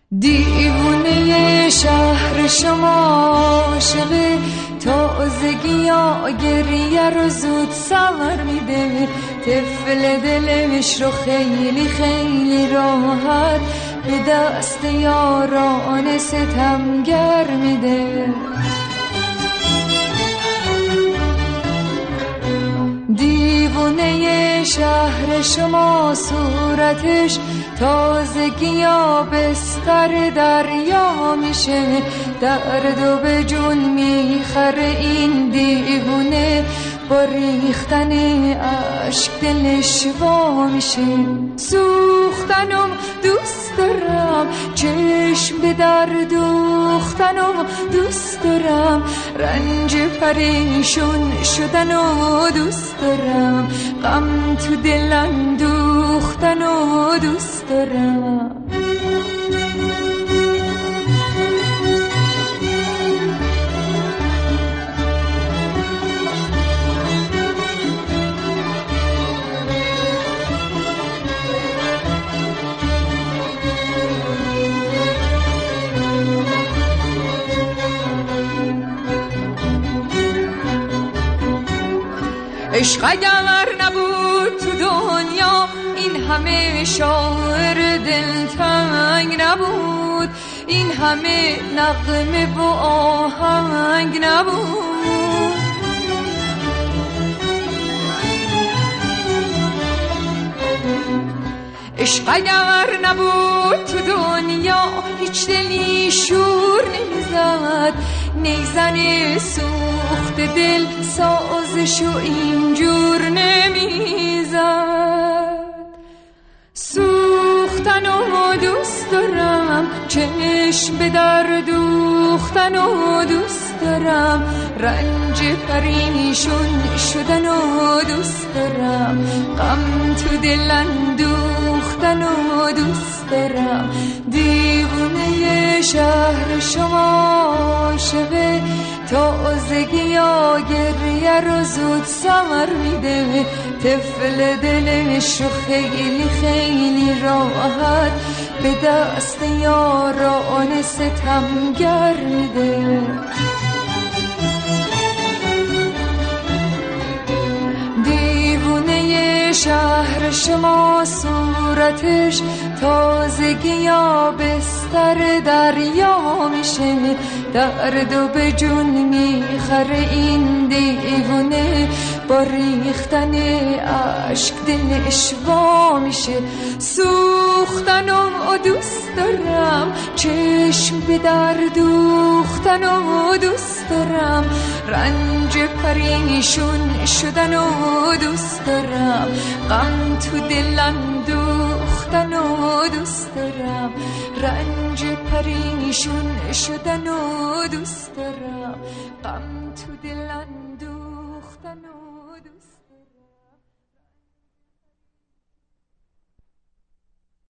دیوونه شهر شما عاشق تازگی یا گریه رو زود سمر میده، طفل دلش رو خیلی خیلی راحت به دست یاران ستمگر میده. دیوونه شهر شما صورتش تازگی یا بستر دریا میشه، درد و به جون میخره این دیوونه، با ریختن عشق دلش وا میشه. سوختنم دوست دارم، چشم به در دوختنم دوست دارم، رنج پریشون شدنو دوست دارم، غم تو دل اندوختنو دوست دارم. عشق اگر نبود تو دنیا این همه شاعر دلتنگ نبود، این همه نغمه و آهنگ نبود. عشق اگر نبود تو دنیا هیچ دلی شور نمیزد، نیزن سوخت دل سازشو اینجور نمیزد. سوختنو دوست دارم، چشم به در دوختنو دوست دارم، رنج پریشون شدنو دوست دارم، غم تو دل اندوختنو دوست دارم. دیوونه شهر شما عاشق تازگی یا گریه رو زود سمر میده، طفل دلش رو خیلی خیلی راحت به دست یاران ستمگر میده. دیوونه شهر شما صورتش تازگی یا بستر دریا میشه، درد و به جون میخره این دیوونه، با ریختن عشق دلش وا میشه. سوختنم دوست دارم، چشم به در دوختنم دوست دارم، رنج پریشون شدنو دوست دارم، غم تو دل اندوختنو دوست دارم، رنج پریشون شدنو دوست دارم، غم تو دل اندوختنو دوست دارم.